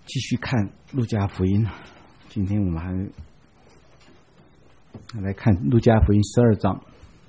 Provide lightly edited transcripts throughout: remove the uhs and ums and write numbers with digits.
继续看路加福音，今天我们还来看路加福音12章。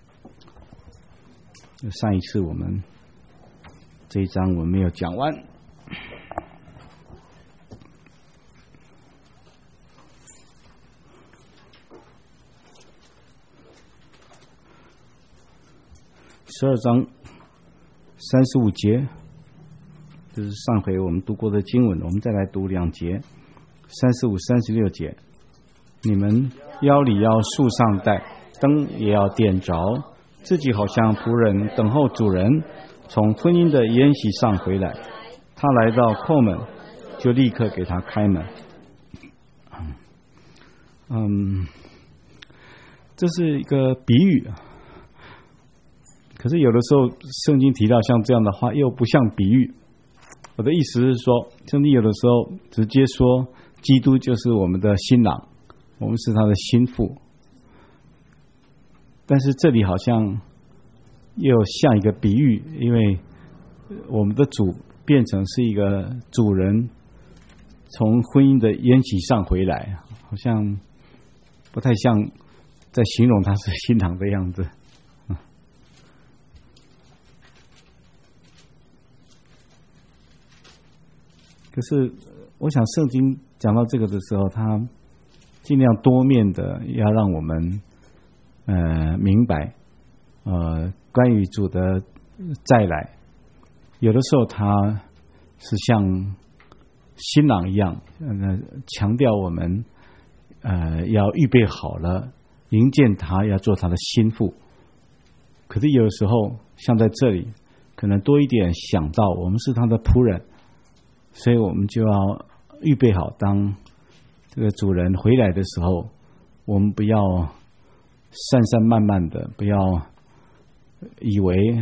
上一次我们这一章我们没有讲完，12章35节，就是上回我们读过的经文，我们再来读2节，35、36节。你们腰里要束上带，灯也要点着，自己好像仆人等候主人从婚姻的筵席上回来。他来到叩门，就立刻给他开门。这是一个比喻，可是有的时候圣经提到像这样的话又不像比喻。我的意思是说，圣经有的时候直接说基督就是我们的新郎，我们是他的心腹，但是这里好像又像一个比喻，因为我们的主变成是一个主人从婚姻的筵席上回来，好像不太像在形容他是新郎的样子。可是我想圣经讲到这个的时候，他尽量多面的要让我们明白关于主的再来，有的时候他是像新郎一样强调我们要预备好了迎接他，要做他的心腹。可是有的时候像在这里可能多一点想到我们是他的仆人，所以我们就要预备好，当这个主人回来的时候，我们不要散散漫漫的，不要以为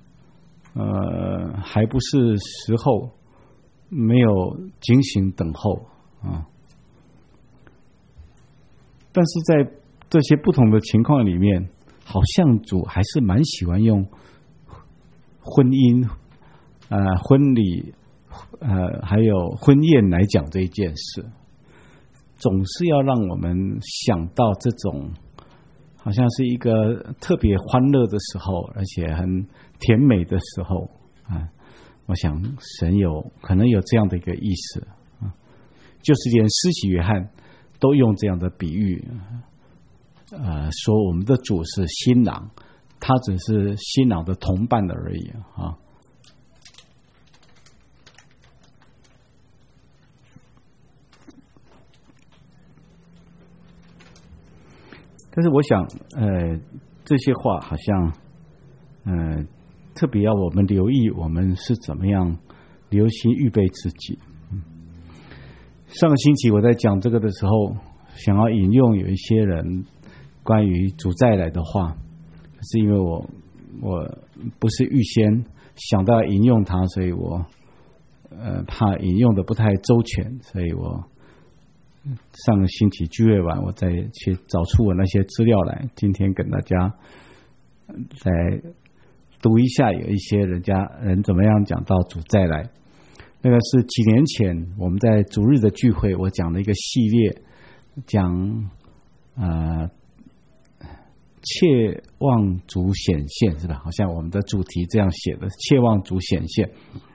还不是时候，没有警醒等候啊。但是在这些不同的情况里面，好像主还是蛮喜欢用婚姻婚礼还有婚宴来讲这一件事，总是要让我们想到这种好像是一个特别欢乐的时候，而且很甜美的时候我想神可能有这样的一个意思就是连施洗约翰都用这样的比喻说我们的主是新郎，他只是新郎的同伴而已但是我想这些话好像特别要我们留意，我们是怎么样留心预备自己。上个星期我在讲这个的时候，想要引用有一些人关于主再来的话，可是因为我不是预先想到引用它，所以我怕引用的不太周全，所以我上个星期聚会完，我再去找出我那些资料来，今天跟大家来读一下有一些人怎么样讲到主再来。那个是几年前我们在主日的聚会，我讲了一个系列，讲切望主显现，是吧？好像我们的主题这样写的，切望主显现。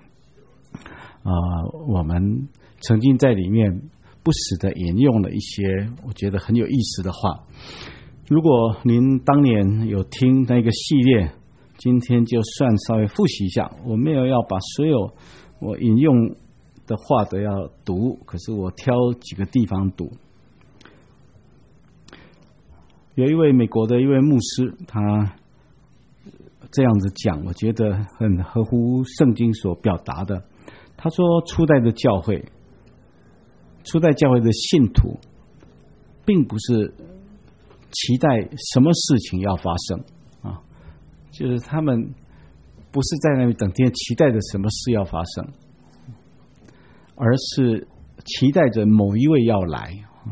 我们曾经在里面不时的引用了一些我觉得很有意思的话。如果您当年有听那个系列，今天就算稍微复习一下。我没有要把所有我引用的话都要读，可是我挑几个地方读。有一位美国的一位牧师，他这样子讲，我觉得很合乎圣经所表达的。他说初代教会的信徒并不是期待什么事情要发生就是他们不是在那里等天期待着什么事要发生，而是期待着某一位要来。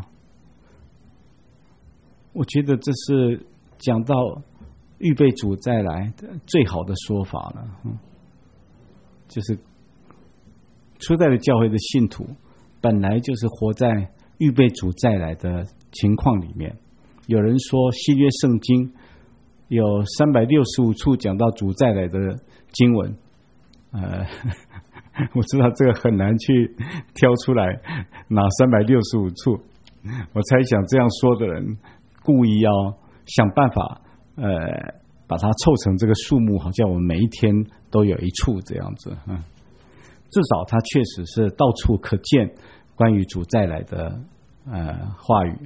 我觉得这是讲到预备主再来最好的说法了。就是初代的教会的信徒本来就是活在预备主再来的情况里面。有人说新约圣经有365处讲到主再来的经文，我知道这个很难去挑出来哪365处。我猜想这样说的人故意要想办法把它凑成这个数目，好像我们每一天都有一处这样子。至少它确实是到处可见关于主再来的话语。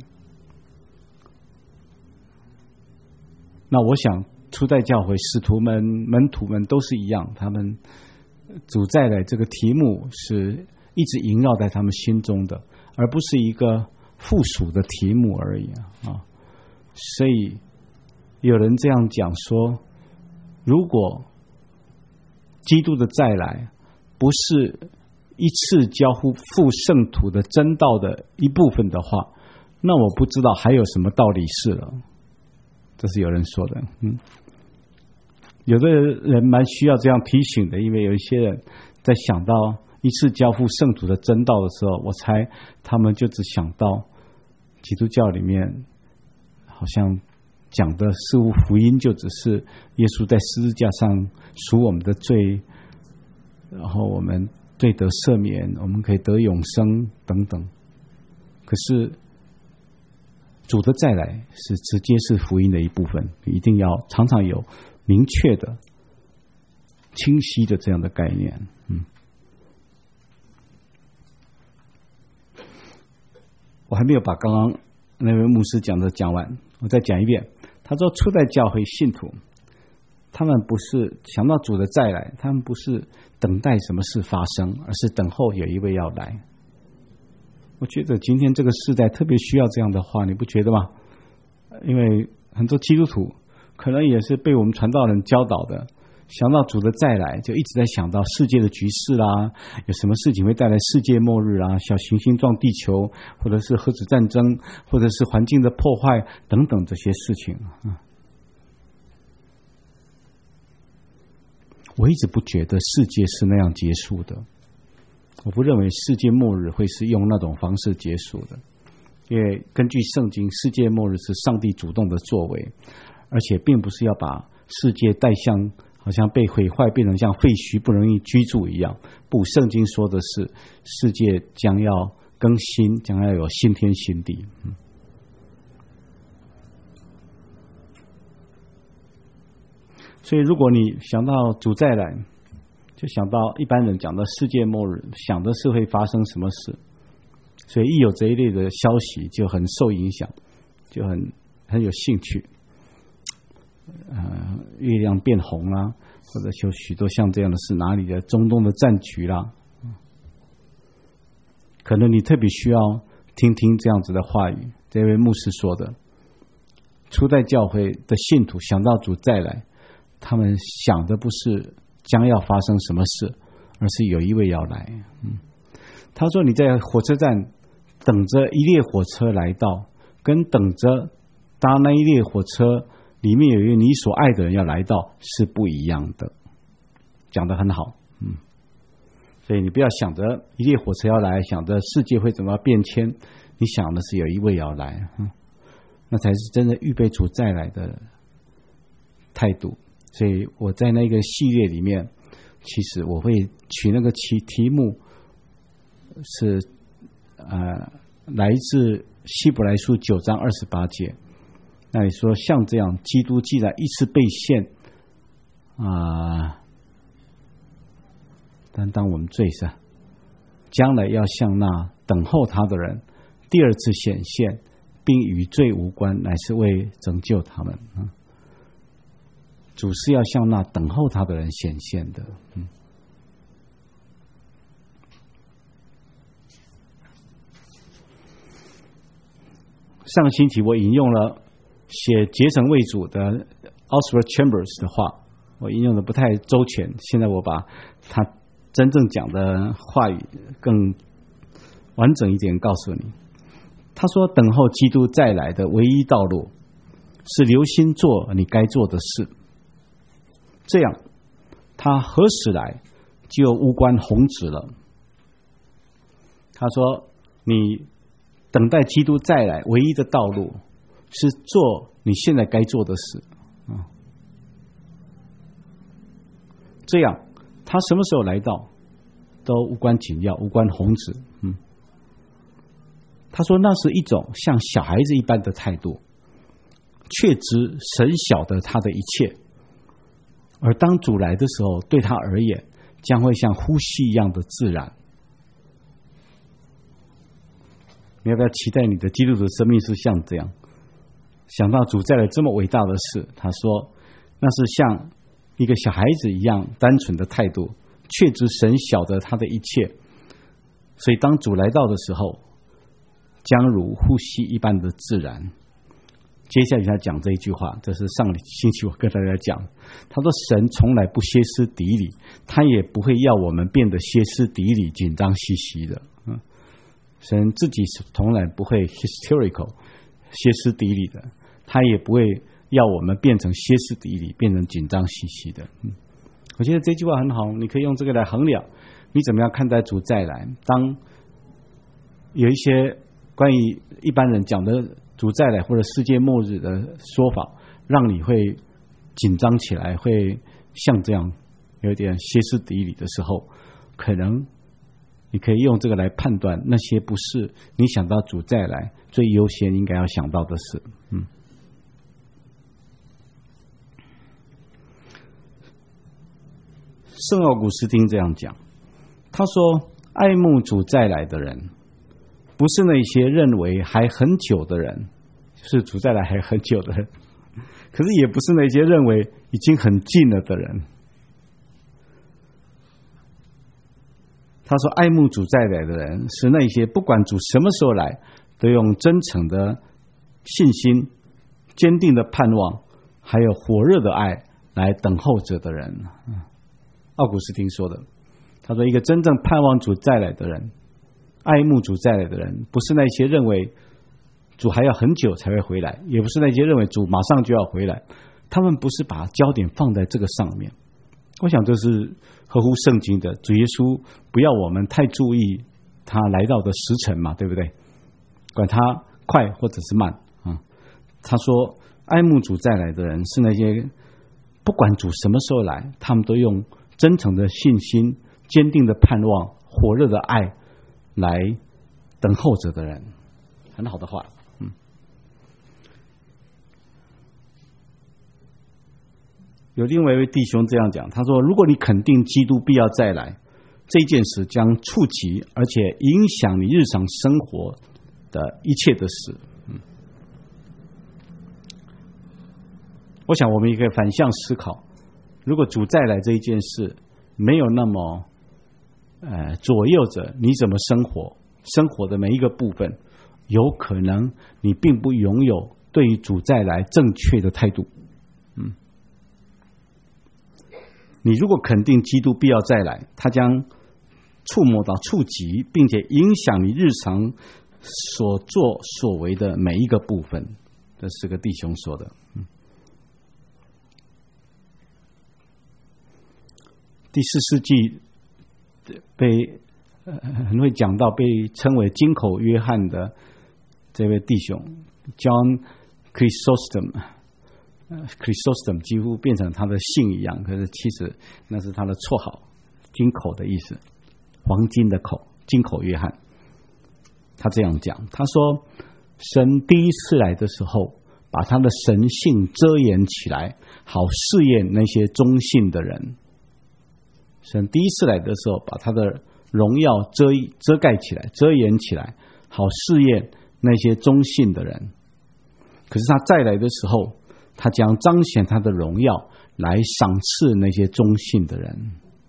那我想初代教会使徒们门徒们都是一样，他们主再来这个题目是一直萦绕在他们心中的，而不是一个附属的题目而已啊。所以有人这样讲说，如果基督的再来不是一次交付圣徒的真道的一部分的话，那我不知道还有什么道理是了。这是有人说的。有的人蛮需要这样提醒的，因为有一些人在想到一次交付圣徒的真道的时候，我猜他们就只想到基督教里面好像讲的似乎福音就只是耶稣在十字架上赎我们的罪，然后我们罪得赦免，我们可以得永生等等。可是主的再来是直接是福音的一部分，一定要常常有明确的清晰的这样的概念。我还没有把刚刚那位牧师讲的讲完，我再讲一遍。他说初代教会信徒他们不是想到主的再来，他们不是等待什么事发生，而是等候有一位要来。我觉得今天这个时代特别需要这样的话，你不觉得吗？因为很多基督徒可能也是被我们传道人教导的，想到主的再来就一直在想到世界的局势啦，有什么事情会带来世界末日啦，小行星撞地球，或者是核子战争，或者是环境的破坏等等这些事情。我一直不觉得世界是那样结束的，我不认为世界末日会是用那种方式结束的，因为根据圣经，世界末日是上帝主动的作为，而且并不是要把世界带向好像被毁坏变成像废墟不容易居住一样。不，圣经说的是世界将要更新，将要有新天新地。所以如果你想到主再来，就想到一般人讲的世界末日，想的是会发生什么事，所以一有这一类的消息就很受影响，就很有兴趣。月亮变红啦，或者有许多像这样的事，哪里的中东的战局啦，可能你特别需要听听这样子的话语。这位牧师说的，初代教会的信徒想到主再来，他们想的不是将要发生什么事，而是有一位要来。他说你在火车站等着一列火车来到，跟等着搭那一列火车里面有一个你所爱的人要来到是不一样的。讲得很好。所以你不要想着一列火车要来，想着世界会怎么变迁，你想的是有一位要来，那才是真的预备主再来的态度。所以我在那个系列里面，其实我会取那个题目是来自希伯来书9章28节。那你说像这样，基督既然一次被献担当我们罪是，将来要向那等候他的人第二次显现，并与罪无关，乃是为拯救他们。主是要向那等候他的人显现的。上个星期我引用了写结成为主的 Oswald Chambers 的话，我引用的不太周全，现在我把他真正讲的话语更完整一点告诉你。他说等候基督再来的唯一道路是留心做你该做的事，这样他何时来就无关宏旨了。 他说你等待基督再来唯一的道路是做你现在该做的事啊，这样他什么时候来到都无关紧要，无关宏旨。他说那是一种像小孩子一般的态度，确知神晓得他的一切，而当主来的时候，对他而言将会像呼吸一样的自然。你要不要期待你的基督徒生命是像这样？想到主再来这么伟大的事，他说那是像一个小孩子一样单纯的态度，确知神晓得他的一切，所以当主来到的时候将如呼吸一般的自然。接下来他讲这一句话，这是上星期我跟大家讲，他说神从来不歇斯底里，他也不会要我们变得歇斯底里紧张兮兮的。神自己从来不会 hysterical 歇斯底里的，他也不会要我们变成歇斯底里，变成紧张兮兮的。我觉得这句话很好，你可以用这个来衡量你怎么样看待主再来。当有一些关于一般人讲的主再来或者世界末日的说法，让你会紧张起来，会像这样有点歇斯底里的时候，可能你可以用这个来判断，那些不是你想到主再来最优先应该要想到的事。圣奥古斯丁这样讲，他说爱慕主再来的人不是那些认为还很久的人，就是主再来还很久的人，可是也不是那些认为已经很近了的人。他说爱慕主再来的人是那些不管主什么时候来都用真诚的信心、坚定的盼望还有火热的爱来等候着的人。奥古斯丁说的，他说一个真正盼望主再来的人，爱慕主再来的人，不是那些认为主还要很久才会回来，也不是那些认为主马上就要回来，他们不是把焦点放在这个上面。我想这是合乎圣经的，主耶稣不要我们太注意他来到的时辰嘛，对不对？管他快或者是慢啊。他说爱慕主再来的人是那些不管主什么时候来，他们都用真诚的信心、坚定的盼望、火热的爱来等候着的人。很好的话。有另外一位弟兄这样讲，他说如果你肯定基督必要再来，这件事将触及而且影响你日常生活的一切的事。我想我们也可以反向思考，如果主再来这一件事没有那么左右着你怎么生活的每一个部分，有可能你并不拥有对于主再来正确的态度。你如果肯定基督必要再来，他将触摸到、触及并且影响你日常所作所为的每一个部分。这是个弟兄说的。第4世纪被很会讲到被称为金口约翰的这位弟兄 John Chrysostom 几乎变成他的姓一样，可是其实那是他的绰号，金口的意思，黄金的口，金口约翰。他这样讲，他说神第一次来的时候把他的神性遮掩起来，好试验那些忠信的人。神第一次来的时候把他的荣耀遮盖起来，遮掩起来，好试验那些忠信的人。可是他再来的时候，他将彰显他的荣耀来赏赐那些忠信的人。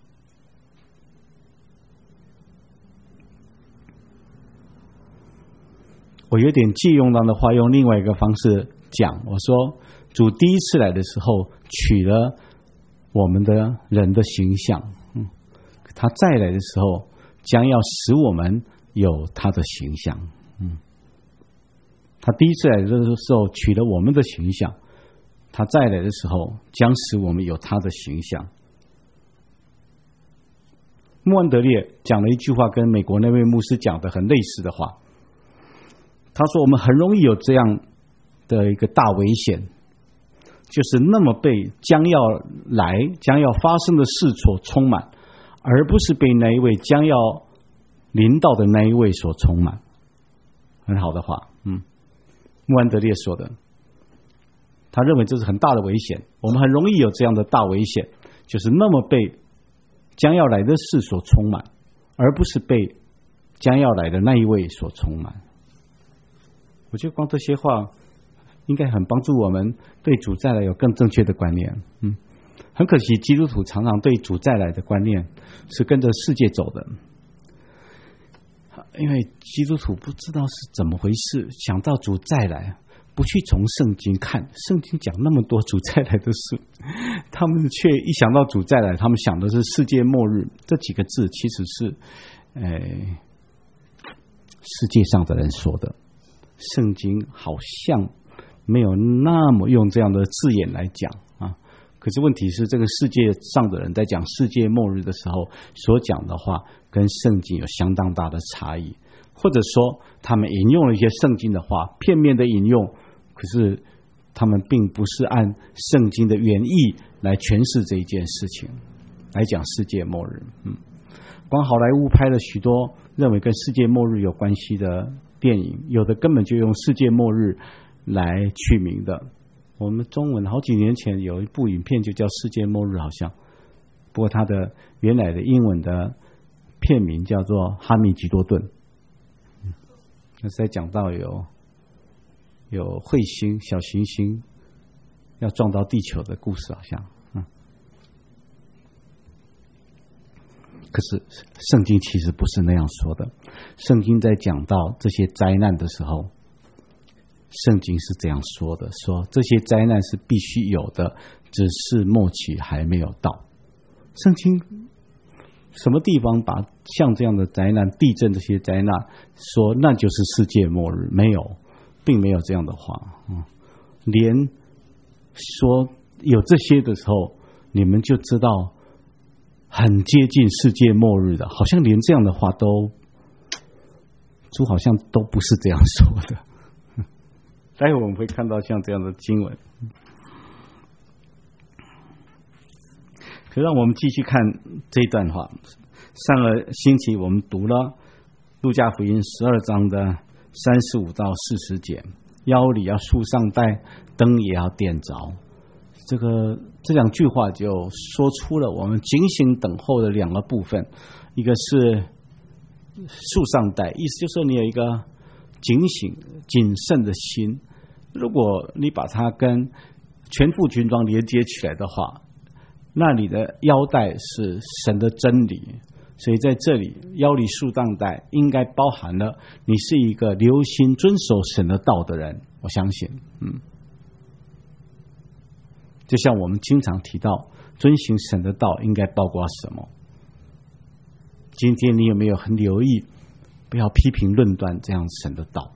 我有点借用到的话，用另外一个方式讲，我说主第一次来的时候取了我们的人的形象，他再来的时候将要使我们有他的形象。他第一次来的时候取了我们的形象，他再来的时候将使我们有他的形象。 穆安德烈讲了一句话，跟美国那位牧师讲的很类似的话。他说：“我们很容易有这样的一个大危险，就是那么被将要发生的事所充满，而不是被那一位将要临到的那一位所充满。”很好的话，穆安德烈说的。他认为这是很大的危险，我们很容易有这样的大危险，就是那么被将要来的事所充满，而不是被将要来的那一位所充满。我觉得光这些话应该很帮助我们对主再来有更正确的观念。很可惜，基督徒常常对主再来的观念是跟着世界走的，因为基督徒不知道是怎么回事，想到主再来，不去从圣经看，圣经讲那么多主再来的事，他们却一想到主再来，他们想的是世界末日。这几个字其实是世界上的人说的，圣经好像没有那么用这样的字眼来讲啊。可是问题是，这个世界上的人在讲世界末日的时候所讲的话，跟圣经有相当大的差异，或者说他们引用了一些圣经的话，片面的引用，可是他们并不是按圣经的原意来诠释这一件事情，来讲世界末日。光好莱坞拍了许多认为跟世界末日有关系的电影，有的根本就用世界末日来取名的。我们中文好几年前有一部影片就叫《世界末日》，好像，不过它的原来的英文的片名叫做《哈密吉多顿》。那是在讲到有彗星、小行星要撞到地球的故事，好像。可是圣经其实不是那样说的。圣经在讲到这些灾难的时候，圣经是这样说的，说这些灾难是必须有的，只是末期还没有到。圣经什么地方把像这样的灾难、地震这些灾难说那就是世界末日？没有，并没有这样的话。连说有这些的时候，你们就知道很接近世界末日的，好像连这样的话都主好像都不是这样说的。待会我们会看到像这样的经文。可让我们继续看这一段话。上个星期我们读了路加福音12章的35到40节，腰里要束上带，灯也要点着。这两句话就说出了我们警醒等候的两个部分，一个是束上带，意思就是说你有一个警醒谨慎的心。如果你把它跟全副军装连接起来的话，那你的腰带是神的真理，所以在这里腰里束上带应该包含了你是一个留心遵守神的道的人。我相信就像我们经常提到遵行神的道应该包括什么，今天你有没有很留意，不要批评论断这样神的道？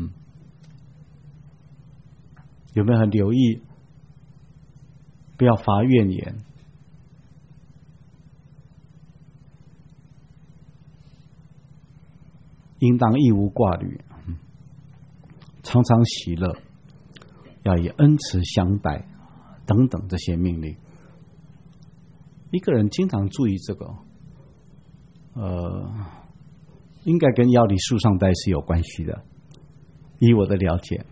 有没有很留意，不要发怨言？应当一无挂虑，常常喜乐，要以恩慈相待，等等这些命令。一个人经常注意这个，应该跟腰里束上带是有关系的。以我的了解，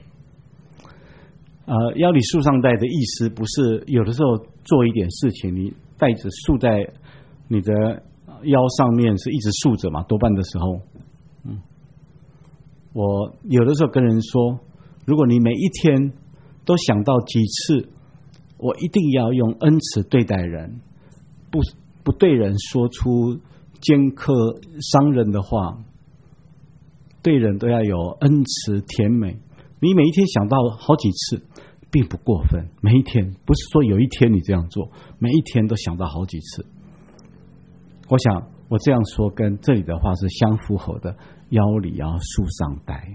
腰里束上带的意思不是有的时候做一点事情，你带着束在你的腰上面是一直束着嘛，多半的时候。我有的时候跟人说，如果你每一天都想到几次我一定要用恩慈对待人，不对人说出尖刻伤人的话，对人都要有恩慈甜美，你每一天想到好几次并不过分，每一天不是说有一天你这样做，每一天都想到好几次。我想我这样说跟这里的话是相符合的，腰里要束上带。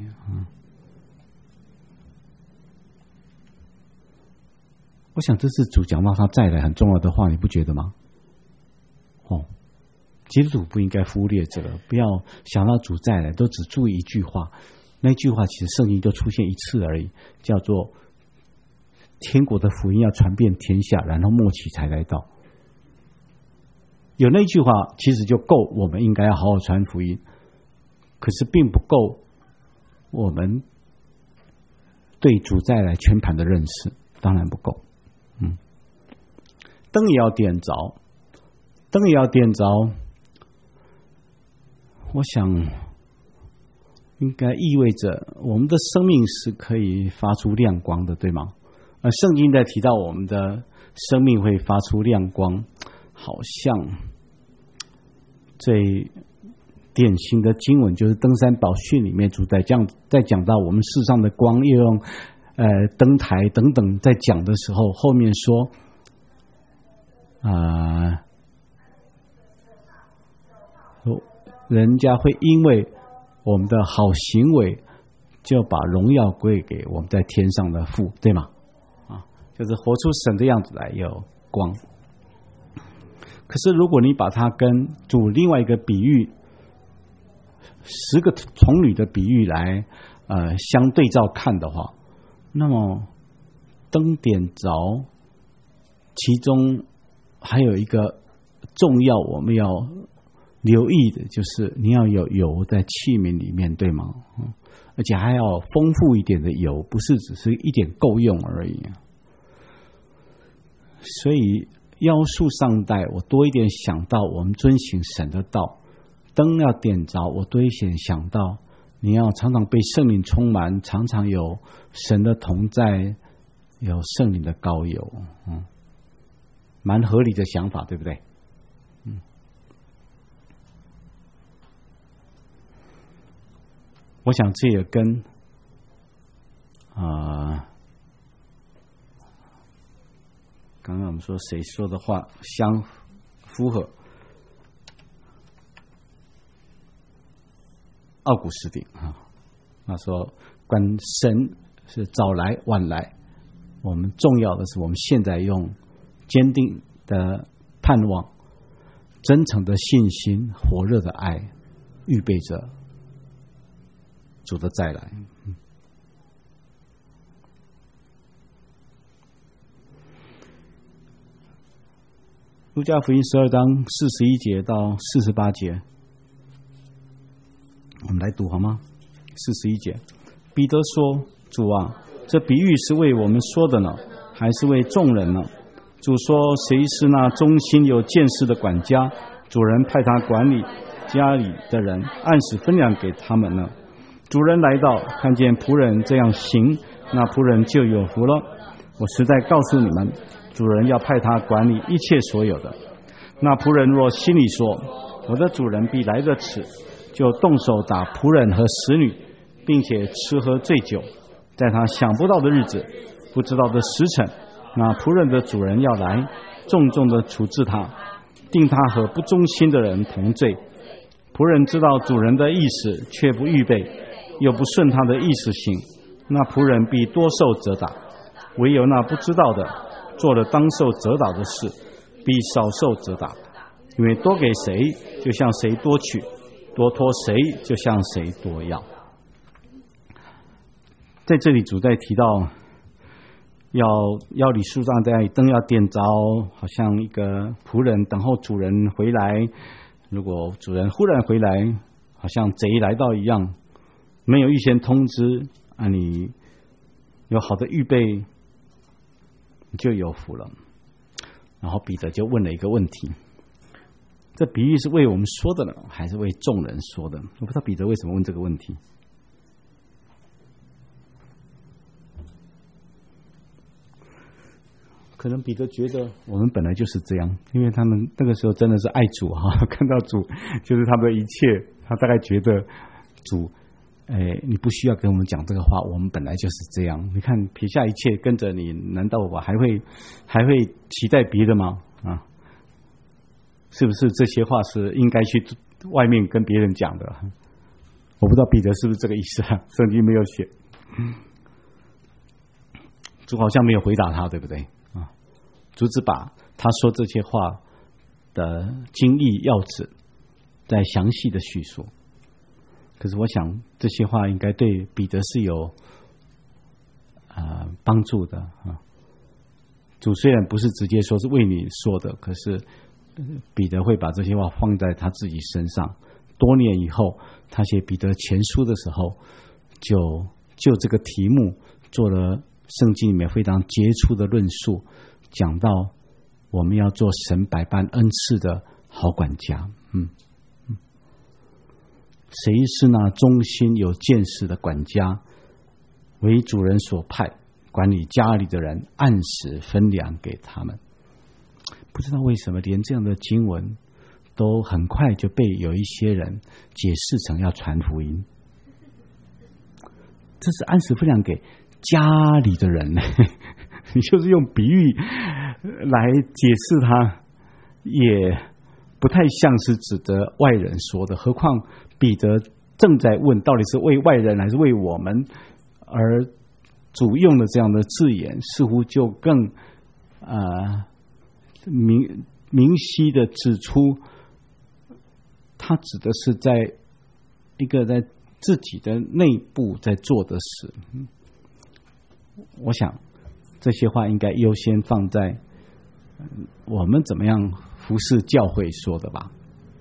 我想这是主讲到他再来很重要的话，你不觉得吗？ 基督徒不应该忽略这个，不要想到主再来都只注意一句话，那句话其实圣经就出现一次而已，叫做天国的福音要传遍天下，然后末期才来到。有那句话其实就够，我们应该要好好传福音，可是并不够我们对主再来全盘的认识，当然不够。灯也要点着，灯也要点着，我想应该意味着我们的生命是可以发出亮光的，对吗？圣经在提到我们的生命会发出亮光，好像最典型的经文就是登山宝训里面主在讲到我们世上的光，又用灯台等等在讲的时候，后面说人家会因为我们的好行为就把荣耀归给我们在天上的父，对吗？就是活出神的样子来有光。可是如果你把它跟主另外一个比喻10个童女的比喻来相对照看的话，那么灯点着其中还有一个重要我们要留意的，就是你要有油在器皿里面，对吗？而且还要丰富一点的油，不是只是一点够用而已。所以要素上代，我多一点想到我们遵行神的道，灯要点着，我多一点想到你要常常被圣灵充满，常常有神的同在，有圣灵的膏油，蛮合理的想法，对不对？我想这也跟刚刚我们说谁说的话相符合。奥古斯丁他说关神是早来晚来，我们重要的是我们现在用坚定的盼望、真诚的信心、火热的爱，预备着主的再来。路加福音12章41节到48节，我们来读好吗？41节，彼得说：“主啊，这比喻是为我们说的呢，还是为众人呢？”主说：“谁是那忠心有见识的管家？主人派他管理家里的人，按时分粮给他们呢。主人来到，看见仆人这样行，那仆人就有福了。我实在告诉你们，主人要派他管理一切所有的。那仆人若心里说，我的主人必来得迟，就动手打仆人和使女，并且吃喝醉酒，在他想不到的日子，不知道的时辰，那仆人的主人要来，重重的处置他，定他和不忠心的人同罪。仆人知道主人的意思，却不预备，又不顺他的意思行，那仆人必多受责打。唯有那不知道的，做了当受责打的事，必少受责打。因为多给谁，就向谁多取；多托谁，就向谁多要。在这里主在提到要理树上在灯要点着，好像一个仆人等候主人回来，如果主人忽然回来，好像贼来到一样，没有预先通知你有好的预备，你就有福了。然后彼得就问了一个问题，这比喻是为我们说的呢，还是为众人说的？我不知道彼得为什么问这个问题。可能彼得觉得我们本来就是这样，因为他们那个时候真的是爱主看到主就是他们的一切，他大概觉得主你不需要跟我们讲这个话，我们本来就是这样。你看撇下一切跟着你，难道我还会期待别的吗？是不是这些话是应该去外面跟别人讲的？我不知道彼得是不是这个意思圣经没有写。主好像没有回答他，对不对？主只把他说这些话的经义要旨在详细的叙述。可是我想这些话应该对彼得是有帮助的啊。主虽然不是直接说是为你说的，可是彼得会把这些话放在他自己身上。多年以后，他写彼得前书的时候，就这个题目做了圣经里面非常杰出的论述，讲到我们要做神百般恩赐的好管家。谁是那忠心有见识的管家，为主人所派，管理家里的人，按时分粮给他们。不知道为什么连这样的经文都很快就被有一些人解释成要传福音。这是按时分粮给家里的人，你就是用比喻来解释它，也不太像是指的外人说的。何况彼得正在问到底是为外人还是为我们，而主用的这样的字眼似乎就更明晰的指出，他指的是在一个在自己的内部在做的事。我想这些话应该优先放在我们怎么样服侍教会说的吧。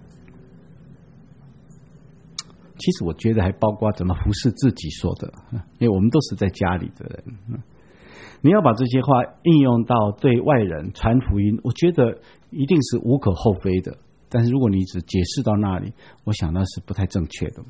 其实我觉得还包括怎么服侍自己说的，因为我们都是在家里的人。你要把这些话应用到对外人传福音，我觉得一定是无可厚非的。但是如果你只解释到那里，我想那是不太正确的。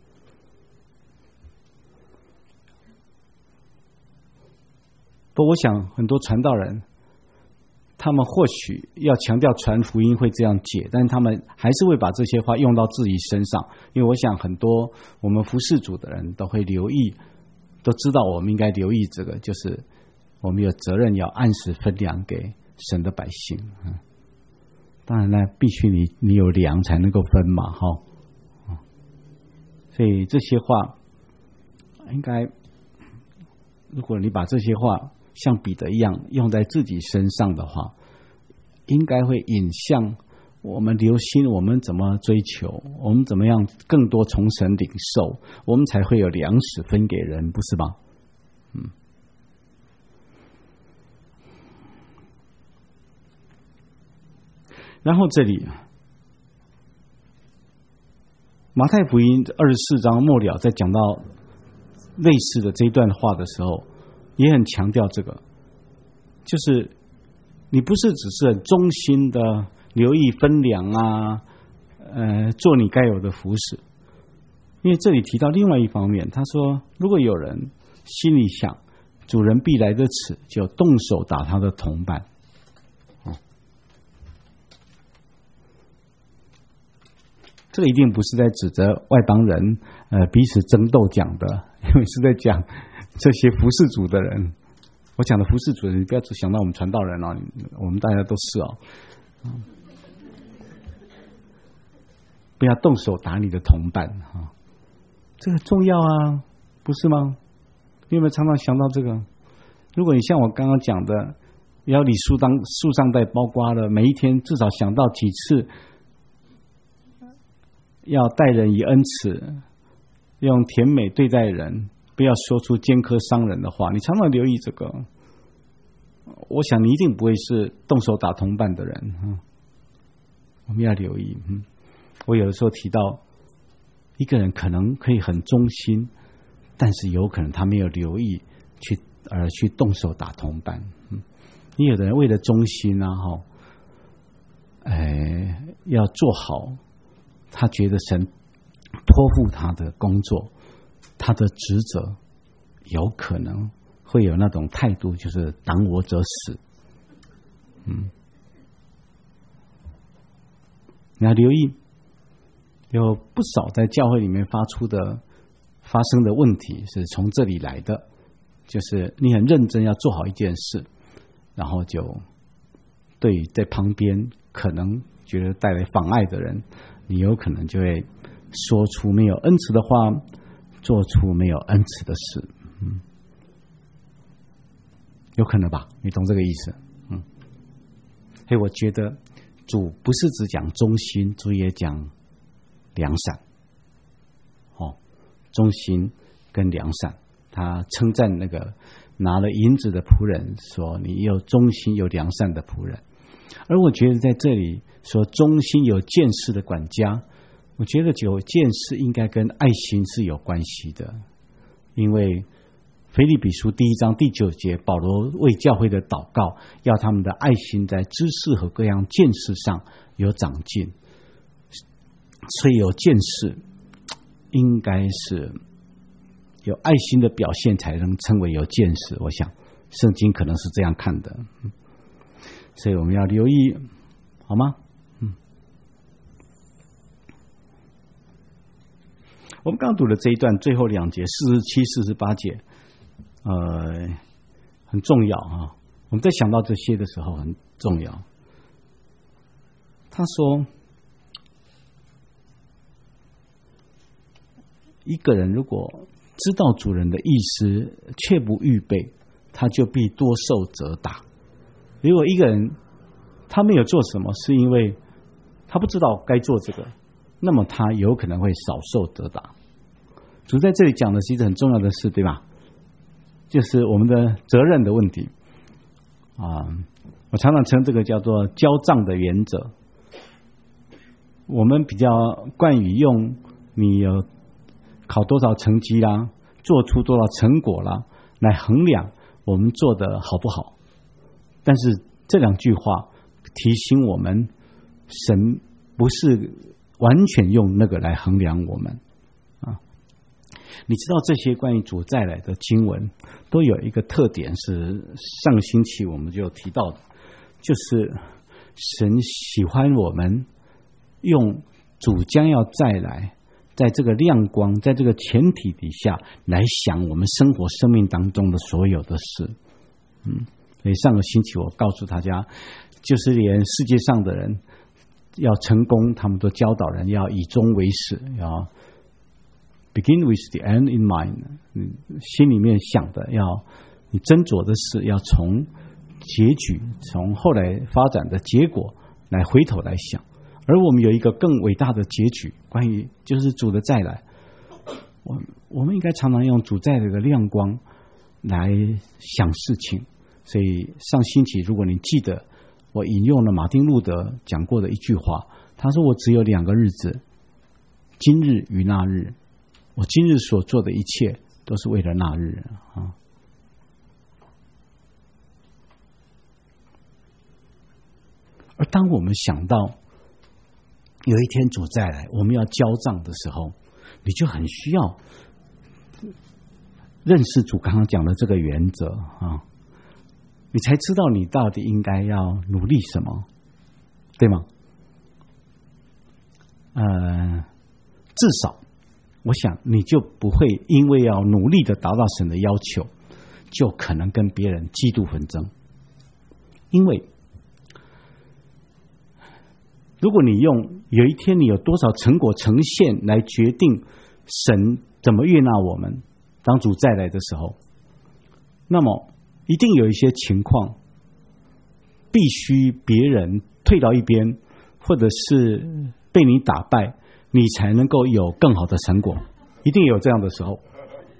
不，我想很多传道人，他们或许要强调传福音会这样解，但是他们还是会把这些话用到自己身上。因为我想很多我们服事主的人都会留意，都知道我们应该留意这个，就是我们有责任要按时分粮给神的百姓。当然呢，必须你有粮才能够分嘛，哈。所以这些话应该，如果你把这些话像彼得一样用在自己身上的话，应该会引向我们留心我们怎么追求，我们怎么样更多从神领受，我们才会有粮食分给人，不是吗？然后这里马太福音24章末了在讲到类似的这一段话的时候，也很强调这个，就是你不是只是很忠心的留意分粮啊，做你该有的服事。因为这里提到另外一方面，他说如果有人心里想主人必来的迟，就动手打他的同伴。这个一定不是在指责外邦人彼此争斗讲的，因为是在讲这些服事主的人。我讲的服事主的人，你不要只想到我们传道人哦，我们大家都是哦。不要动手打你的同伴啊，这个重要啊，不是吗？你有没有常常想到这个？如果你像我刚刚讲的，要理树上带包瓜了，每一天至少想到几次要待人以恩慈，用甜美对待人，不要说出尖刻伤人的话。你常常留意这个，我想你一定不会是动手打同伴的人。我们要留意。我有的时候提到一个人可能可以很忠心，但是有可能他没有留意去动手打同伴。你有的人为了忠心啊，要做好他觉得神托付他的工作，他的职责，有可能会有那种态度，就是挡我者死。你要留意，有不少在教会里面发生的问题是从这里来的，就是你很认真要做好一件事，然后就对于在旁边可能觉得带来妨碍的人，你有可能就会说出没有恩慈的话，做出没有恩慈的事。有可能吧？你懂这个意思？所以我觉得主不是只讲忠心，主也讲良善。忠心跟良善，他称赞那个拿了银子的仆人说：“你有忠心有良善的仆人。”而我觉得在这里说忠心有见识的管家，我觉得有见识应该跟爱心是有关系的，因为腓立比书1章第9节，保罗为教会的祷告，要他们的爱心在知识和各样见识上有长进，所以有见识应该是有爱心的表现才能称为有见识，我想圣经可能是这样看的，所以我们要留意，好吗？我们刚读的这一段最后2节47、48节，很重要啊！我们在想到这些的时候很重要。他说，一个人如果知道主人的意思，却不预备，他就必多受责打。如果一个人他没有做什么，是因为他不知道该做这个，那么他有可能会少受责打。主在这里讲的是一个很重要的事，对吧？就是我们的责任的问题啊。我常常称这个叫做交账的原则。我们比较惯于用你有考多少成绩啦，做出多少成果啦，来衡量我们做的好不好。但是这2句话提醒我们，神不是完全用那个来衡量我们啊。你知道这些关于主再来的经文都有一个特点，是上个星期我们就提到的，就是神喜欢我们用主将要再来，在这个亮光，在这个前提底下来想我们生活生命当中的所有的事。所以上个星期我告诉大家，就是连世界上的人要成功，他们都教导人要以终为始，要 begin with the end in mind， 心里面想的要你斟酌的事要从结局，从后来发展的结果来回头来想。而我们有一个更伟大的结局，关于就是主的再来，我们应该常常用主再来的亮光来想事情。所以上星期如果你记得，我引用了马丁路德讲过的一句话，他说：“我只有2个日子，今日与那日，我今日所做的一切都是为了那日啊。”而当我们想到有一天主再来，我们要交账的时候，你就很需要认识主刚刚讲的这个原则啊，你才知道你到底应该要努力什么，对吗？至少我想你就不会因为要努力的达到神的要求，就可能跟别人嫉妒纷争。因为如果你用有一天你有多少成果呈现来决定神怎么悦纳我们，当主再来的时候，那么一定有一些情况必须别人退到一边，或者是被你打败，你才能够有更好的成果，一定有这样的时候。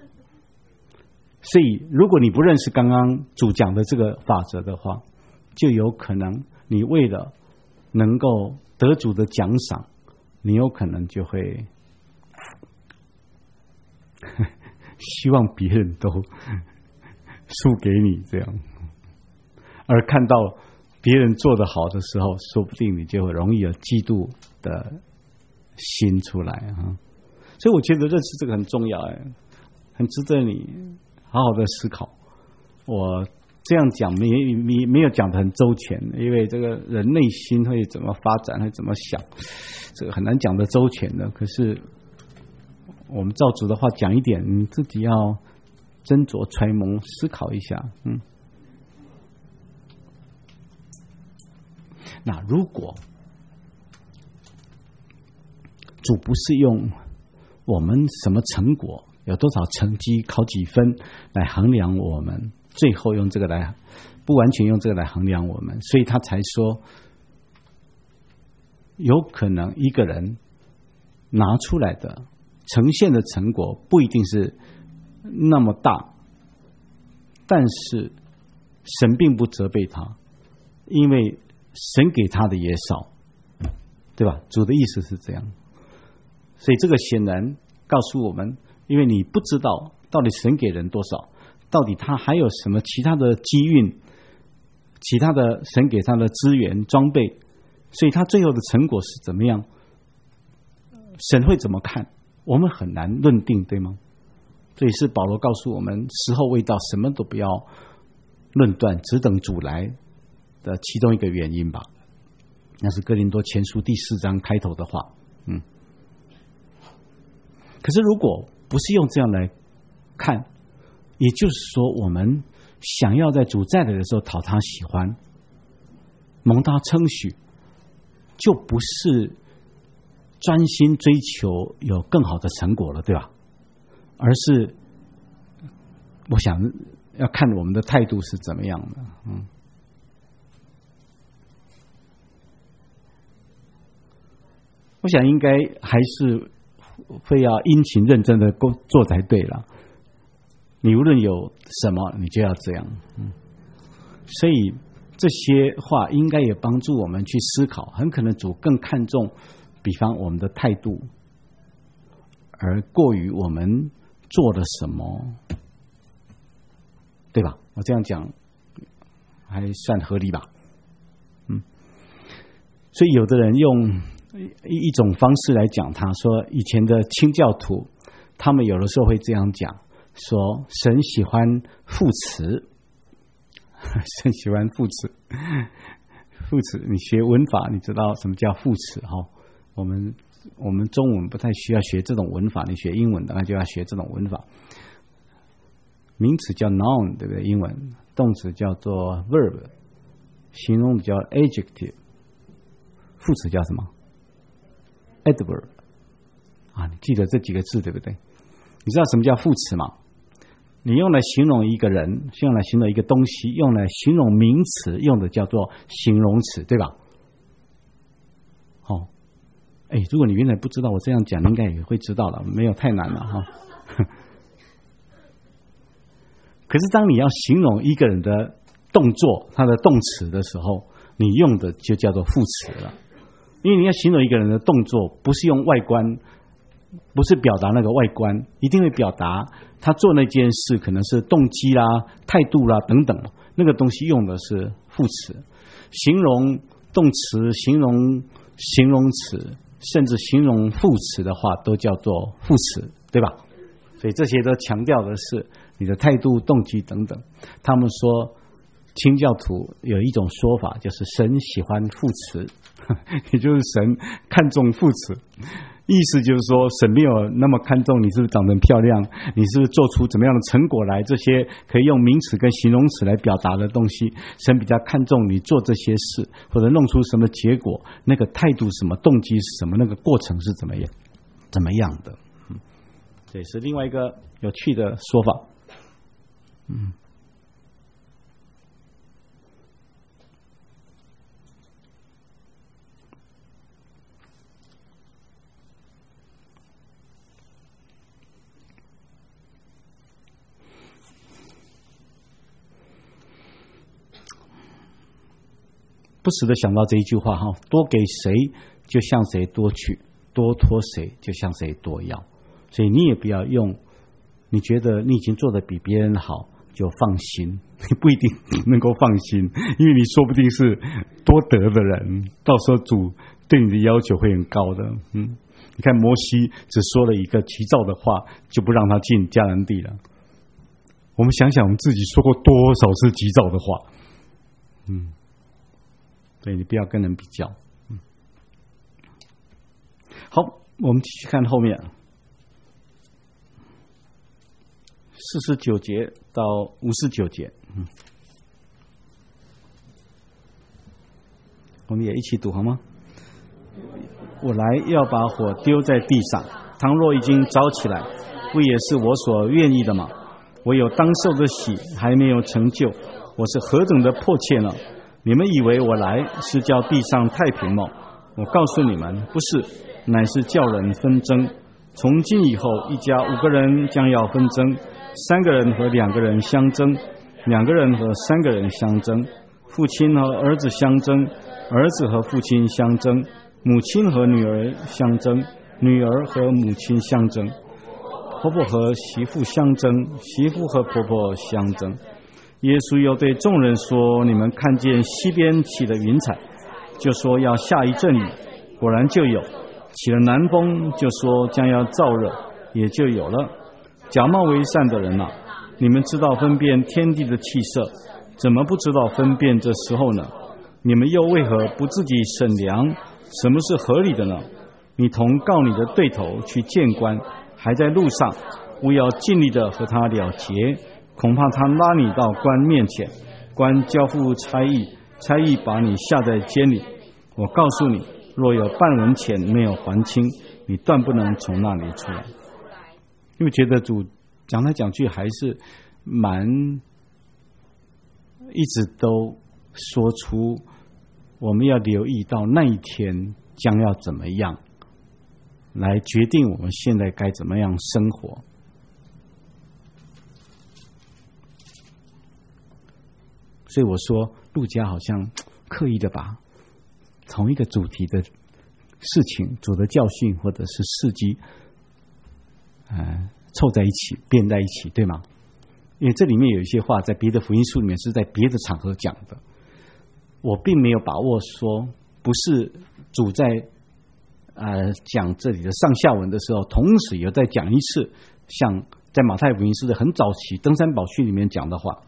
所以如果你不认识刚刚主讲的这个法则的话，就有可能你为了能够得主的奖赏，你有可能就会希望别人都输给你这样，而看到别人做得好的时候，说不定你就会容易有嫉妒的心出来啊。所以我觉得认识这个很重要，很值得你好好的思考。我这样讲没有讲得很周全，因为这个人内心会怎么发展，会怎么想，这个很难讲得周全的。可是我们照主的话讲一点，你自己要斟酌揣摩思考一下。那如果主不是用我们什么成果，有多少成绩，考几分来衡量我们，最后用这个来，不完全用这个来衡量我们，所以他才说有可能一个人拿出来的呈现的成果不一定是那么大，但是神并不责备他，因为神给他的也少，对吧？主的意思是这样，所以这个显然告诉我们，因为你不知道到底神给人多少，到底他还有什么其他的机运，其他的神给他的资源装备，所以他最后的成果是怎么样，神会怎么看，我们很难论定，对吗？这也是保罗告诉我们，时候未到，什么都不要论断，只等主来的其中一个原因吧。那是哥林多前书第4章开头的话。可是如果不是用这样来看，也就是说我们想要在主再来的时候讨他喜欢，蒙他称许，就不是专心追求有更好的成果了，对吧？而是我想要看我们的态度是怎么样的。我想应该还是会要殷勤认真的做才对了。你无论有什么，你就要这样。所以这些话应该也帮助我们去思考，很可能主更看重比方我们的态度，而过于我们做了什么，对吧？我这样讲还算合理吧。所以有的人用一种方式来讲，他说以前的清教徒他们有的时候会这样讲，说神喜欢副词，神喜欢副词。副词你学文法你知道什么叫副词。我们中文不太需要学这种文法，你学英文当然就要学这种文法。名词叫 noun， 对不对？英文动词叫做 verb， 形容词叫 adjective， 副词叫什么？ adverb。 你记得这几个字对不对？你知道什么叫副词吗？你用来形容一个人，用来形容一个东西，用来形容名词，用的叫做形容词，对吧？如果你原来不知道，我这样讲应该也会知道了，没有太难了。可是当你要形容一个人的动作，他的动词的时候，你用的就叫做副词了。因为你要形容一个人的动作，不是用外观，不是表达那个外观，一定会表达他做那件事可能是动机啦、态度啦等等，那个东西用的是副词。形容动词、形容形容词，甚至形容副词的话，都叫做副词，对吧？所以这些都强调的是你的态度、动机等等。他们说清教徒有一种说法，就是神喜欢副词，也就是神看重副词。意思就是说，神没有那么看重你是不是长得漂亮，你是不是做出怎么样的成果来，这些可以用名词跟形容词来表达的东西，神比较看重你做这些事或者弄出什么结果，那个态度是什么，动机是什么，那个过程是怎么样的。这也是另外一个有趣的说法。不时的想到这一句话，多给谁就向谁多取，多托谁就向谁多要。所以你也不要用你觉得你已经做得比别人好就放心，你不一定能够放心，因为你说不定是多得的人，到时候主对你的要求会很高的。你看摩西只说了一个急躁的话，就不让他进迦南地了。我们想想我们自己说过多少次急躁的话。所以你不要跟人比较。好，我们继续看后面49节到59节。我们也一起读好吗？我来要把火丢在地上，倘若已经着起来，不也是我所愿意的吗？我有当受的喜还没有成就，我是何等的迫切呢？你们以为我来是叫地上太平吗？我告诉你们，不是， 乃是叫人纷争。从今以后，一家5个人将要纷争，3个人和2个人相争，2个人和3个人相争，父亲和儿子相争，儿子和父亲相争，母亲和女儿相争，女儿和母亲相争，婆婆和媳妇相争，媳妇和婆婆相争。耶稣又对众人说：你们看见西边起了云彩，就说要下一阵雨，果然就有；起了南风，就说将要燥热，也就有了。假冒为善的人啊，你们知道分辨天地的气色，怎么不知道分辨这时候呢？你们又为何不自己审量什么是合理的呢？你同告你的对头去见官，还在路上，务要尽力的和他了结，恐怕他拉你到官面前，官交付差役，差役把你下在监里。我告诉你，若有半文钱没有还清，你断不能从那里出来。因为觉得主讲来讲去还是一直都说出我们要留意到那一天将要怎么样，来决定我们现在该怎么样生活。所以我说路加好像刻意的把同一个主题的事情，主的教训或者是事迹凑在一起编在一起，对吗？因为这里面有一些话在别的福音书里面是在别的场合讲的，我并没有把握说不是主在讲这里的上下文的时候，同时也在讲一次像在马太福音书的很早期登山宝训里面讲的话。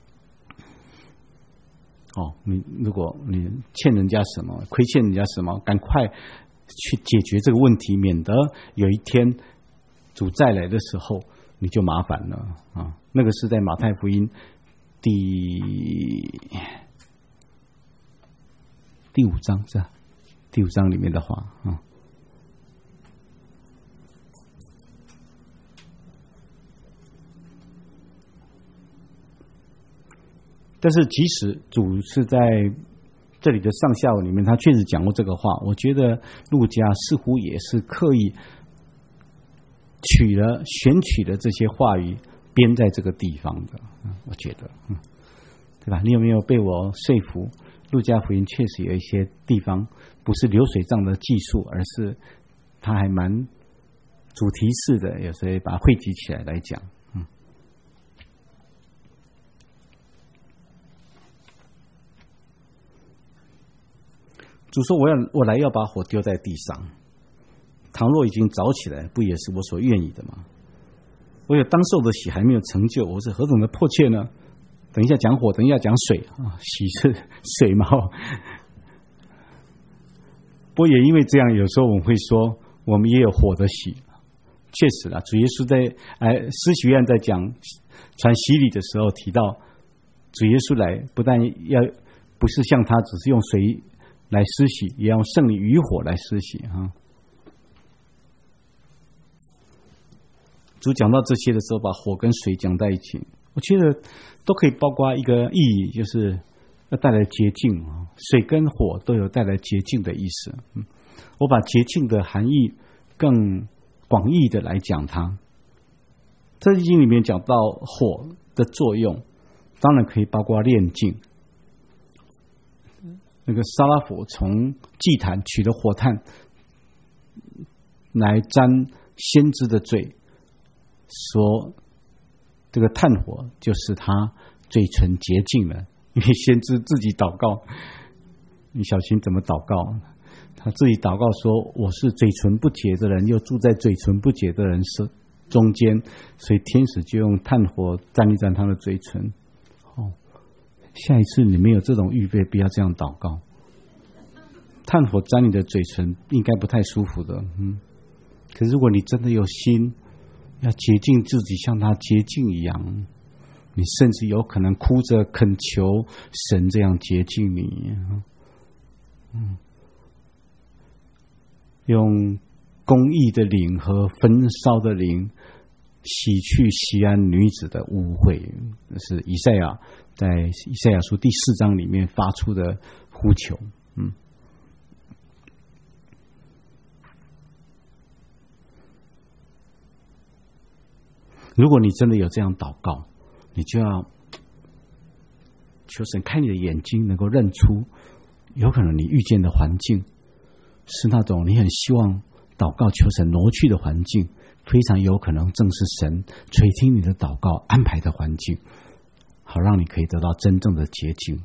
如果你欠人家什么，亏欠人家什么，赶快去解决这个问题，免得有一天主再来的时候你就麻烦了啊！那个是在马太福音第5章是吧？第5章里面的话啊。但是即使主是在这里的上下文里面他确实讲过这个话，我觉得路加似乎也是刻意选取了这些话语编在这个地方的，我觉得对吧？你有没有被我说服？路加福音确实有一些地方不是流水账的记述，而是它还蛮主题式的，有时候把它汇集起来讲。主说我来要把火丢在地上，倘若已经着起来，不也是我所愿意的吗？我有当受的洗还没有成就，我是何等的迫切呢？等一下讲火，等一下讲水啊，洗是水嘛。不过也因为这样，有时候我们会说我们也有火的洗。确实啦，主耶稣在施洗约翰在讲传洗礼的时候提到，主耶稣来不但不是像他只是用水来施洗，也要用圣灵与火来施洗啊。主讲到这些的时候，把火跟水讲在一起，我觉得都可以包括一个意义，就是要带来洁净。水跟火都有带来洁净的意思。我把洁净的含义更广义的来讲它。在圣经里面讲到火的作用，当然可以包括炼净。那个撒拉弗从祭坛取了火炭来沾先知的罪，说这个炭火就是他嘴唇洁净了，因为先知自己祷告，你小心怎么祷告？他自己祷告说：“我是嘴唇不洁的人，又住在嘴唇不洁的人中间，所以天使就用炭火沾一沾他的嘴唇。”下一次你没有这种预备，不要这样祷告。炭火沾你的嘴唇，应该不太舒服的。可是如果你真的有心要洁净自己，像他洁净一样，你甚至有可能哭着恳求神这样洁净你。用公义的灵和焚烧的灵洗去西安女子的污秽，这是以赛亚在以赛亚书第4章里面发出的呼求。 如果你真的有这样祷告，你就要求神开你的眼睛，能够认出有可能你遇见的环境是那种你很希望祷告求神挪去的环境，非常有可能正是神垂听你的祷告安排的环境，好让你可以得到真正的洁净。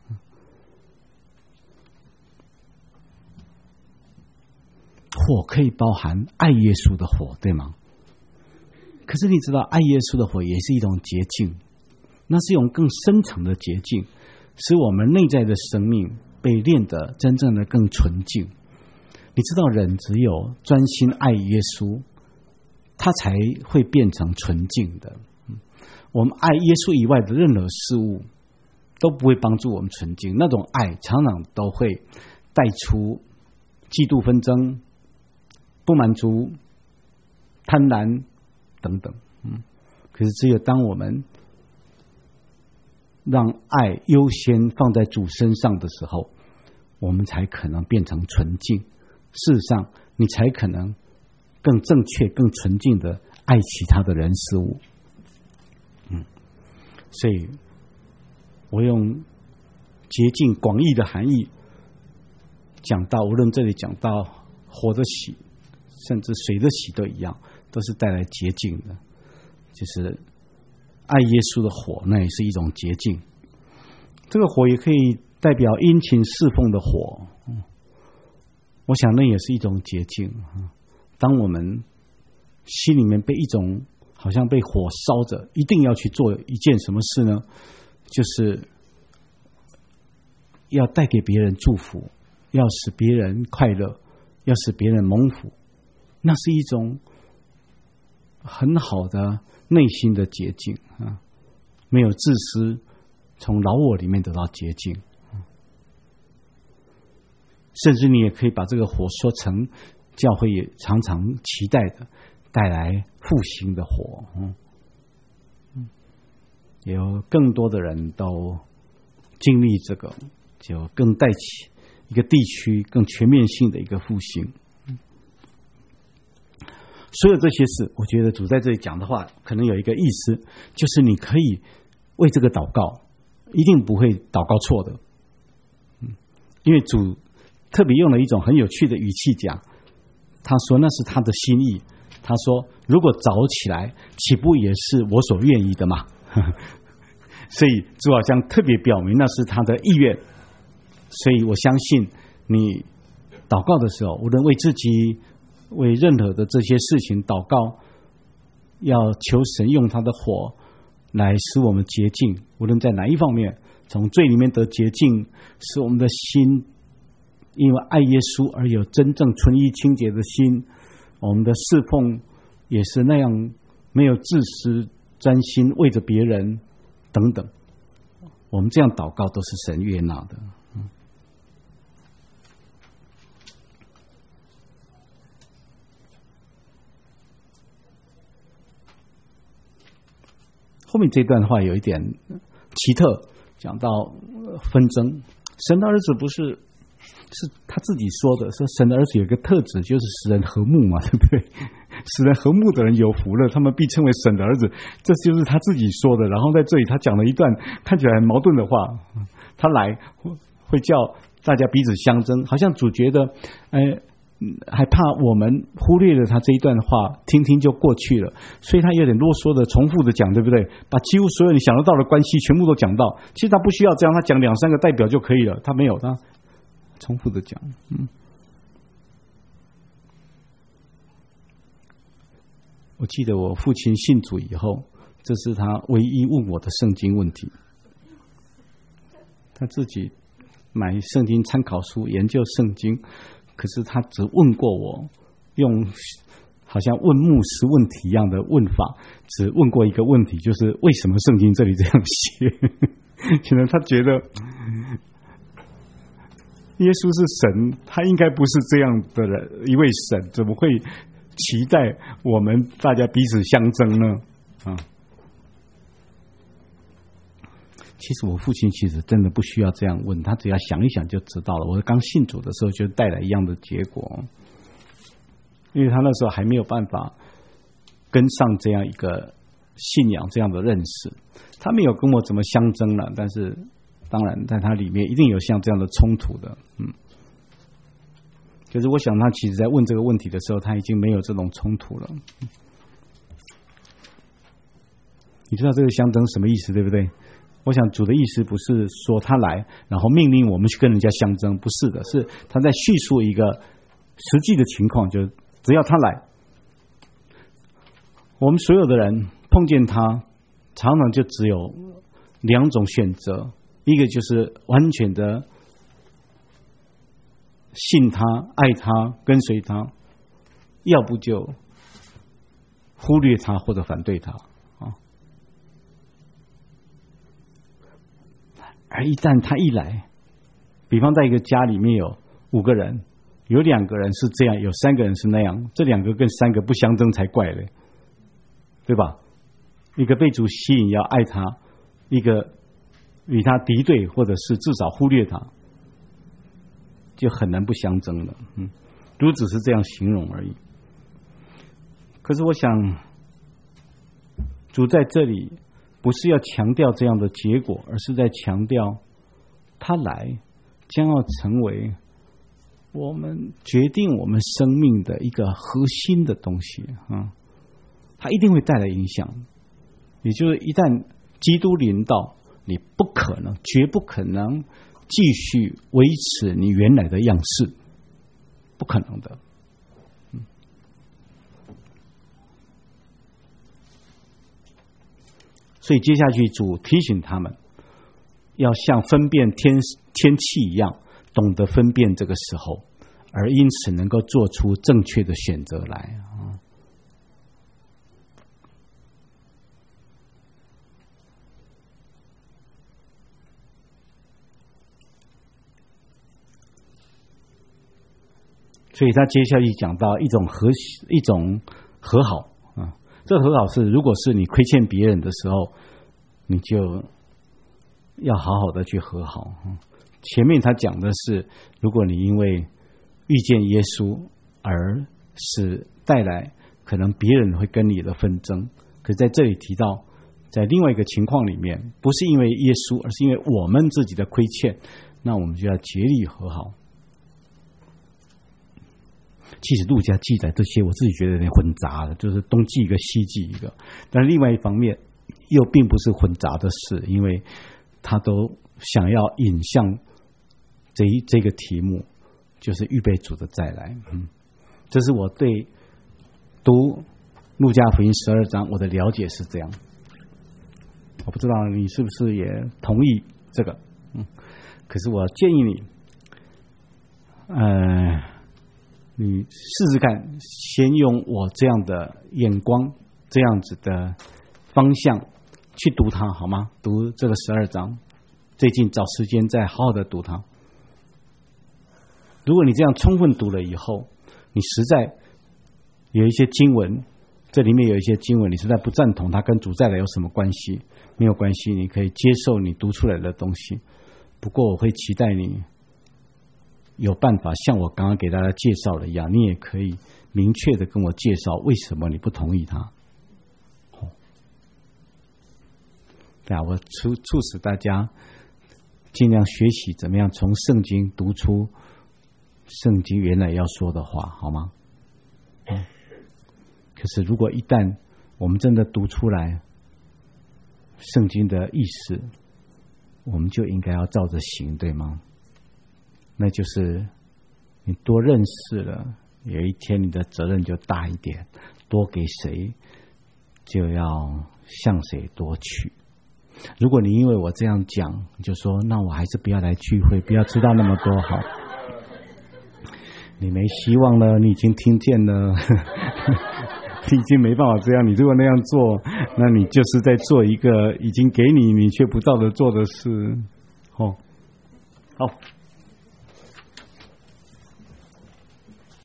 火可以包含爱耶稣的火，对吗？可是你知道，爱耶稣的火也是一种洁净，那是一种更深层的洁净，使我们内在的生命被炼得真正的更纯净。你知道，人只有专心爱耶稣，他才会变成纯净的。我们爱耶稣以外的任何事物都不会帮助我们纯净，那种爱常常都会带出嫉妒纷争、不满足、贪婪等等。可是只有当我们让爱优先放在主身上的时候，我们才可能变成纯净。事实上，你才可能更正确、更纯净的爱其他的人事物。所以我用洁净广义的含义讲到，无论这里讲到火的洗，甚至水的洗都一样，都是带来洁净的。就是爱耶稣的火，那也是一种洁净。这个火也可以代表殷勤侍奉的火，我想那也是一种洁净。当我们心里面被一种好像被火烧着，一定要去做一件什么事呢？就是要带给别人祝福，要使别人快乐，要使别人蒙福，那是一种很好的内心的洁净啊，没有自私，从老我里面得到洁净。甚至你也可以把这个火说成教会也常常期待的带来复兴的火。也有更多的人都经历这个，就更带起一个地区更全面性的一个复兴。所有这些事，我觉得主在这里讲的话可能有一个意思，就是你可以为这个祷告，一定不会祷告错的。因为主特别用了一种很有趣的语气讲，他说那是他的心意，他说如果早起来，岂不也是我所愿意的吗？所以主好像特别表明那是他的意愿。所以我相信你祷告的时候，无论为自己为任何的这些事情祷告，要求神用他的火来使我们洁净，无论在哪一方面，从罪里面得洁净，使我们的心因为爱耶稣而有真正纯一清洁的心，我们的侍奉也是那样没有自私，专心为着别人等等，我们这样祷告都是神悦纳的。后面这段话有一点奇特，讲到纷争。神的儿子不是他自己说的，说神的儿子有一个特质，就是使人和睦嘛，对不对？使人和睦的人有福了，他们必称为神的儿子，这就是他自己说的。然后在这里他讲了一段看起来很矛盾的话，他来会叫大家彼此相争，好像主觉得还怕我们忽略了他这一段话，听听就过去了，所以他有点啰嗦的重复的讲，对不对？把几乎所有你想得到的关系全部都讲到。其实他不需要这样，他讲2、3个代表就可以了，他没有，他重复的讲。我记得我父亲信主以后，这是他唯一问我的圣经问题。他自己买圣经参考书研究圣经，可是他只问过我，用好像问牧师问题一样的问法，只问过一个问题，就是为什么圣经这里这样写？可能他觉得耶稣是神，他应该不是这样的人一位神，怎么会期待我们大家彼此相争呢？其实我父亲其实真的不需要这样问，他只要想一想就知道了。我刚信主的时候就带来一样的结果，因为他那时候还没有办法跟上这样一个信仰这样的认识。他没有跟我怎么相争了，但是当然在他里面一定有像这样的冲突的。可是我想他其实在问这个问题的时候，他已经没有这种冲突了。你知道这个相争什么意思，对不对？我想主的意思不是说他来然后命令我们去跟人家相争，不是的，是他在叙述一个实际的情况，就只要他来，我们所有的人碰见他常常就只有两种选择，一个就是完全的信他、爱他、跟随他，要不就忽略他或者反对他。而一旦他一来，比方在一个家里面有5个人，有2个人是这样，有3个人是那样，这2个跟3个不相争才怪嘞，对吧？一个被主吸引要爱他，一个与他敌对或者是至少忽略他，就很难不相争了。主只是这样形容而已。可是我想，主在这里不是要强调这样的结果，而是在强调他来将要成为我们决定我们生命的一个核心的东西。他一定会带来影响。也就是一旦基督临到，你不可能，绝不可能继续维持你原来的样式，不可能的。所以接下去主提醒他们，要像分辨天气一样，懂得分辨这个时候，而因此能够做出正确的选择来。所以他接下去讲到一种和好啊，这个和好是，如果是你亏欠别人的时候，你就要好好的去和好。前面他讲的是，如果你因为遇见耶稣而是带来可能别人会跟你的纷争，可是在这里提到，在另外一个情况里面，不是因为耶稣，而是因为我们自己的亏欠，那我们就要竭力和好。其实路加记载这些，我自己觉得有点混杂了，就是东记一个西记一个。但另外一方面，又并不是混杂的事，因为他都想要引向这个题目，就是预备主的再来。这是我对读路加福音12章我的了解是这样。我不知道你是不是也同意这个？可是我建议你试试看，先用我这样的眼光，这样子的方向去读它，好吗？读这个12章，最近找时间再好好的读它。如果你这样充分读了以后，你实在有一些经文，这里面有一些经文你实在不赞同，它跟主再来有什么关系？没有关系，你可以接受你读出来的东西。不过我会期待你有办法像我刚刚给大家介绍的一样，你也可以明确的跟我介绍为什么你不同意他。对啊，我促使大家尽量学习怎么样从圣经读出圣经原来要说的话，好吗？可是如果一旦我们真的读出来圣经的意思，我们就应该要照着行，对吗？那就是你多认识了，有一天你的责任就大一点，多给谁就要向谁多取。如果你因为我这样讲，你就说那我还是不要来聚会，不要知道那么多好，你没希望了，你已经听见了你已经没办法这样，你如果那样做，那你就是在做一个已经给你却不照着做的事。好。